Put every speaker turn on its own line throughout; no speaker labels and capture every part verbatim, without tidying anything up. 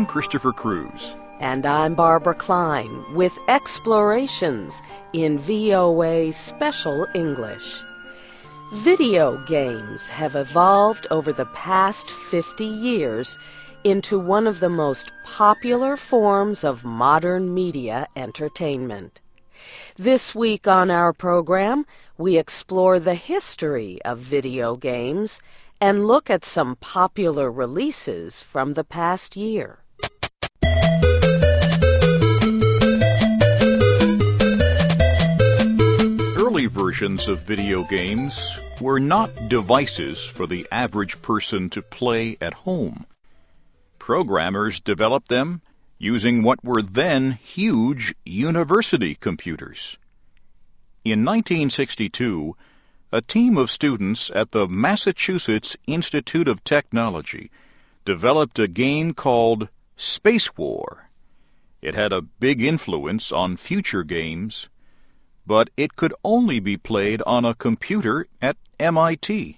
Christopher Cruz.
And I'm Barbara Klein with Explorations in V O A Special English. Video games have evolved over the past fifty years into one of the most popular forms of modern media entertainment. This week on our program, we explore the history of video games and look at some popular releases from the past year.
Early versions of video games were not devices for the average person to play at home. Programmers developed them using what were then huge university computers. In nineteen sixty-two, a team of students at the Massachusetts Institute of Technology developed a game called Space War. It had a big influence on future games, but it could only be played on a computer at M I T.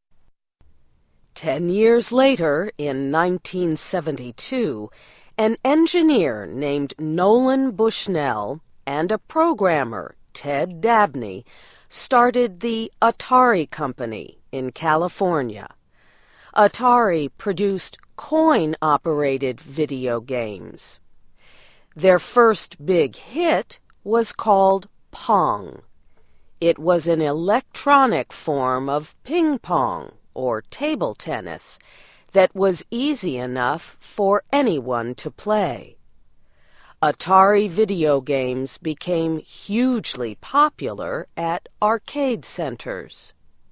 Ten years later, in nineteen seventy-two, an engineer named Nolan Bushnell and a programmer, Ted Dabney, started the Atari Company in California. Atari produced coin-operated video games. Their first big hit was called Pong. It was an electronic form of ping pong, or table tennis, that was easy enough for anyone to play. Atari video games became hugely popular at arcade centers.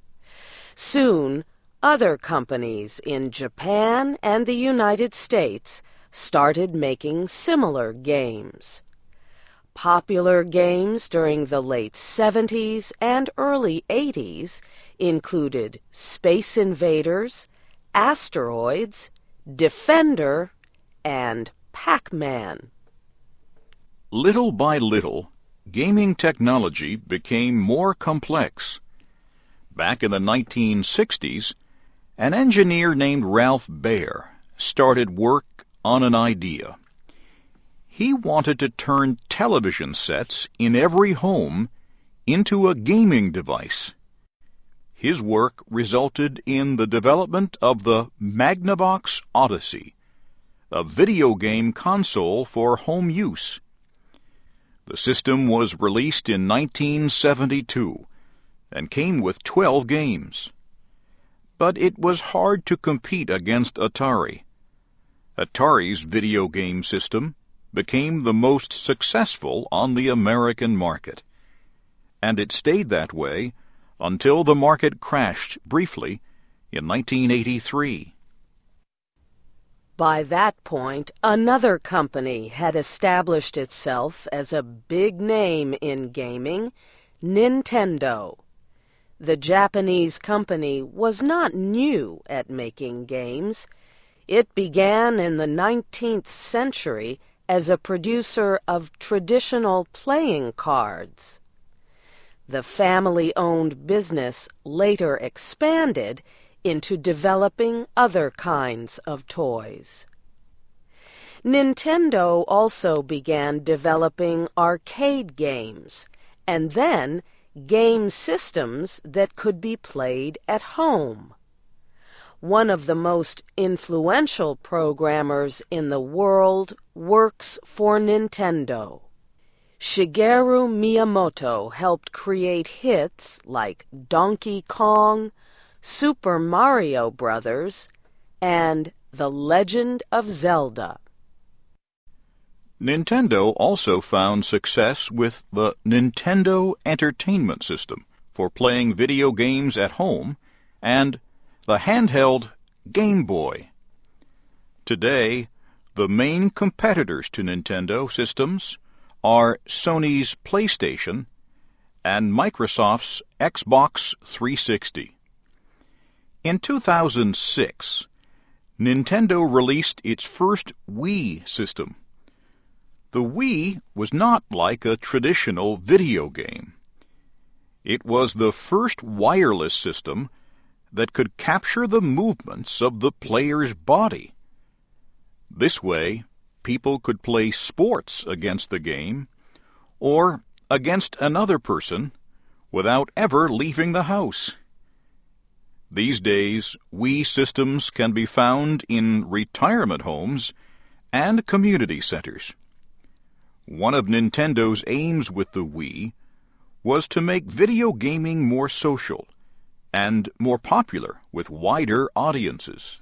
Soon, other companies in Japan and the United States started making similar games. Popular games during the late seventies and early eighties included Space Invaders, Asteroids, Defender, and Pac-Man.
Little by little, gaming technology became more complex. Back in the nineteen sixties, an engineer named Ralph Baer started work on an idea. He wanted to turn television sets in every home into a gaming device. His work resulted in the development of the Magnavox Odyssey, a video game console for home use. The system was released in nineteen seventy-two and came with twelve games. But it was hard to compete against Atari. Atari's video game system became the most successful on the American market, and it stayed that way until the market crashed briefly in nineteen eighty-three.
By that point, another company had established itself as a big name in gaming, Nintendo. The Japanese company was not new at making games. It began in the nineteenth century as a producer of traditional playing cards. The family-owned business later expanded into developing other kinds of toys. Nintendo also began developing arcade games, and then game systems that could be played at home. One of the most influential programmers in the world works for Nintendo. Shigeru Miyamoto helped create hits like Donkey Kong, Super Mario Brothers, and The Legend of Zelda.
Nintendo also found success with the Nintendo Entertainment System for playing video games at home and the handheld Game Boy. Today, the main competitors to Nintendo systems are Sony's PlayStation and Microsoft's Xbox three sixty. In two thousand six, Nintendo released its first Wii system. The Wii was not like a traditional video game. It was the first wireless system that could capture the movements of the player's body. This way, people could play sports against the game or against another person without ever leaving the house. These days, Wii systems can be found in retirement homes and community centers. One of Nintendo's aims with the Wii was to make video gaming more social and more popular with wider audiences.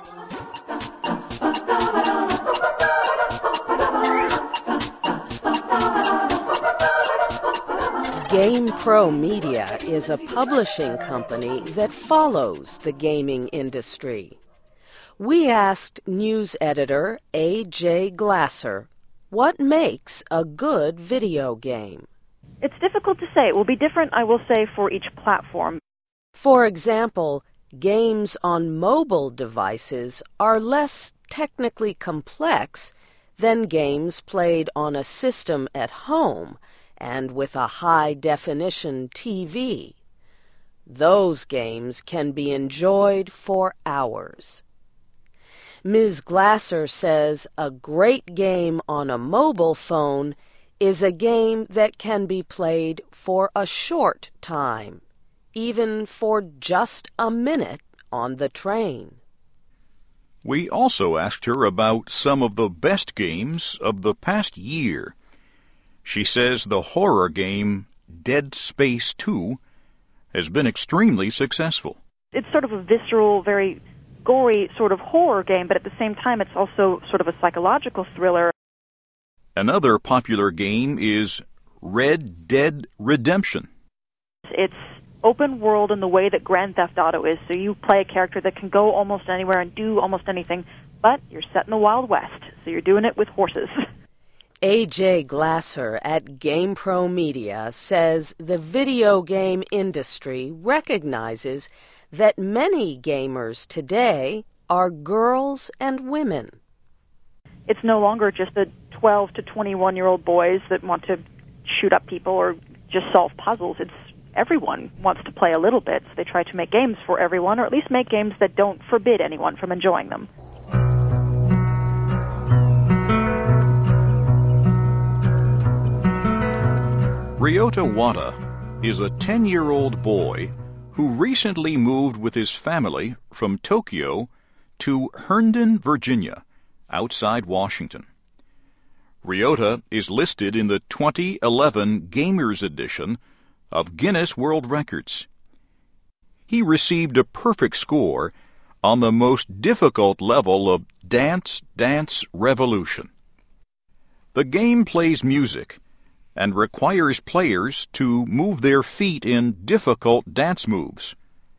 GamePro Media is a publishing company that follows the gaming industry. We asked news editor A J Glasser what makes a good video game.
It's difficult to say. It will be different, I will say, for each platform.
For example, games on mobile devices are less technically complex than games played on a system at home and with a high-definition T V. Those games can be enjoyed for hours. Miz Glasser says a great game on a mobile phone is a game that can be played for a short time, even for just a minute on the train.
We also asked her about some of the best games of the past year. She says the horror game Dead Space two has been extremely successful.
It's sort of a visceral, very gory sort of horror game, but at the same time it's also sort of a psychological thriller.
Another popular game is Red Dead Redemption.
It's open world in the way that Grand Theft Auto is, so you play a character that can go almost anywhere and do almost anything, but you're set in the Wild West, so you're doing it with horses.
A J Glasser at GamePro Media says the video game industry recognizes that many gamers today are girls and women.
It's no longer just the twelve to twenty-one-year-old boys that want to shoot up people or just solve puzzles. It's everyone wants to play a little bit, so they try to make games for everyone, or at least make games that don't forbid anyone from enjoying them.
Ryota Wada is a ten-year-old boy who recently moved with his family from Tokyo to Herndon, Virginia, outside Washington. Ryota is listed in the twenty eleven Gamers Edition of Guinness World Records. He received a perfect score on the most difficult level of Dance Dance Revolution. The game plays music and requires players to move their feet in difficult dance moves.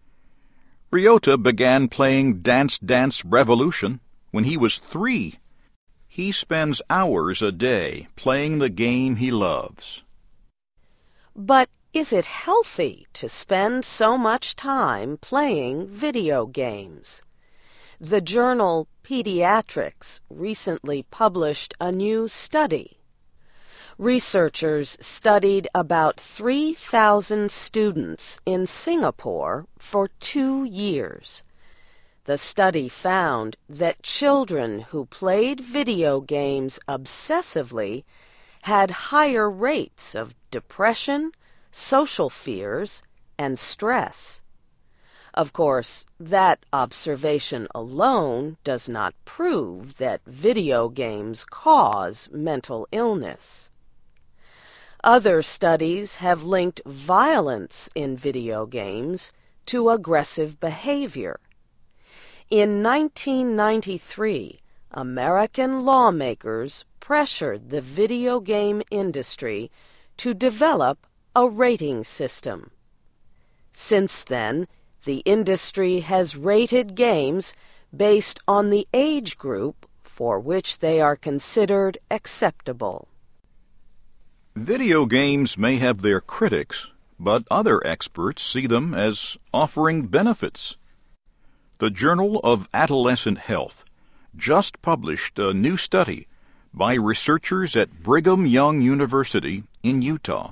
Ryota began playing Dance Dance Revolution when he was three. He spends hours a day playing the game he loves.
But is it healthy to spend so much time playing video games? The journal Pediatrics recently published a new study. Researchers studied about three thousand students in Singapore for two years. The study found that children who played video games obsessively had higher rates of depression, social fears, and stress. Of course, that observation alone does not prove that video games cause mental illness. Other studies have linked violence in video games to aggressive behavior. In nineteen ninety-three, American lawmakers pressured the video game industry to develop a rating system. Since then, the industry has rated games based on the age group for which they are considered acceptable.
Video games may have their critics, but other experts see them as offering benefits. The Journal of Adolescent Health just published a new study by researchers at Brigham Young University in Utah.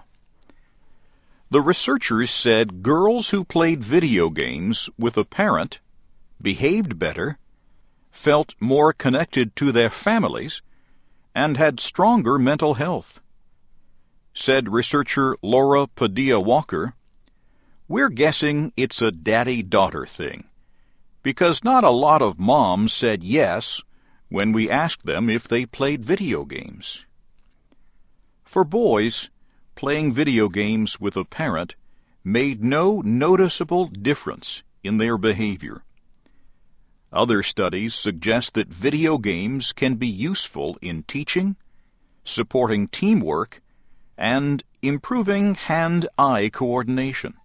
The researchers said girls who played video games with a parent behaved better, felt more connected to their families and had stronger mental health. Said researcher Laura Padilla-Walker, "We're guessing it's a daddy-daughter thing, because not a lot of moms said yes when we asked them if they played video games." For boys, playing video games with a parent made no noticeable difference in their behavior. Other studies suggest that video games can be useful in teaching, supporting teamwork, and improving hand-eye coordination.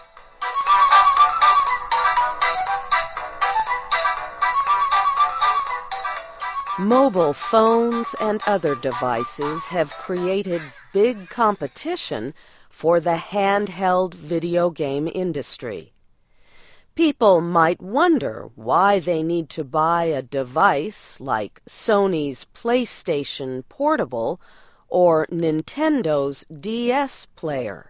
Mobile phones and other devices have created big competition for the handheld video game industry. People might wonder why they need to buy a device like Sony's PlayStation Portable or Nintendo's D S player.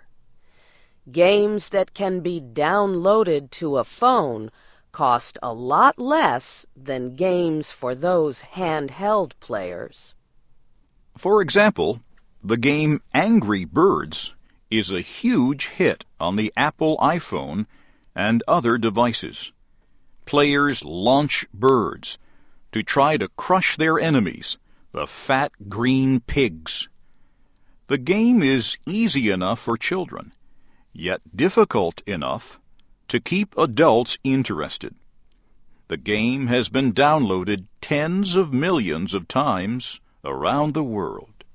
Games that can be downloaded to a phone cost a lot less than games for those handheld players.
For example, the game Angry Birds is a huge hit on the Apple iPhone and other devices. Players launch birds to try to crush their enemies, the fat green pigs. The game is easy enough for children, yet difficult enough to keep adults interested. The game has been downloaded tens of millions of times around the world.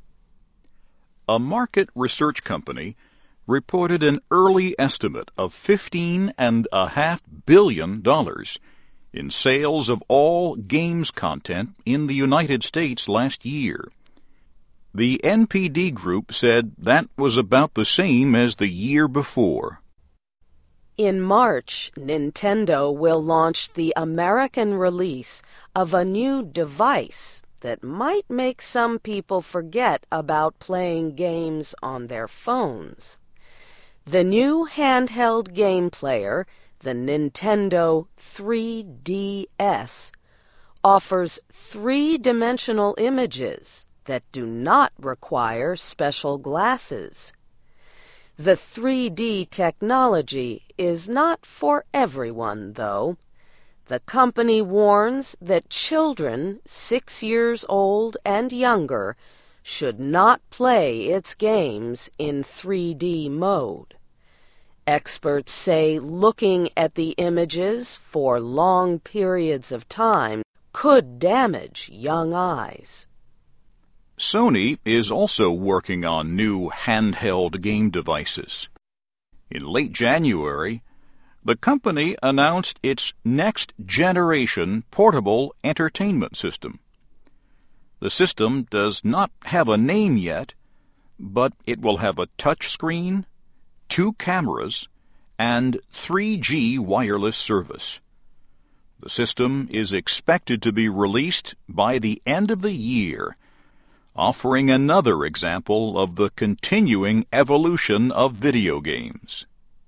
A market research company reported an early estimate of fifteen and a half billion dollars in sales of all games content in the United States last year. The N P D Group said that was about the same as the year before.
In March, Nintendo will launch the American release of a new device that might make some people forget about playing games on their phones. The new handheld game player, the Nintendo three D S, offers three-dimensional images that do not require special glasses. The three D technology is not for everyone, though. The company warns that children six years old and younger should not play its games in three D mode. Experts say looking at the images for long periods of time could damage young eyes.
Sony is also working on new handheld game devices. In late January, the company announced its next-generation portable entertainment system. The system does not have a name yet, but it will have a touch screen, two cameras, and three G wireless service. The system is expected to be released by the end of the year, offering another example of the continuing evolution of video games.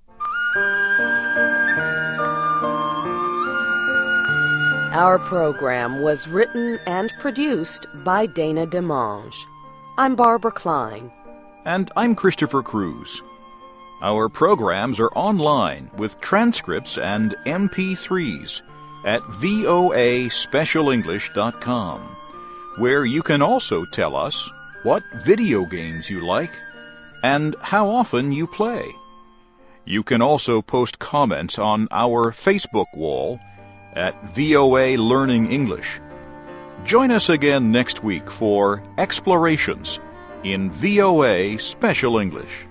Our program was written and produced by Dana DeMange. I'm Barbara Klein.
And I'm Christopher Cruz. Our programs are online with transcripts and M P threes at V O A special english dot com, where you can also tell us what video games you like and how often you play. You can also post comments on our Facebook wall at V O A Learning English. Join us again next week for Explorations in V O A Special English.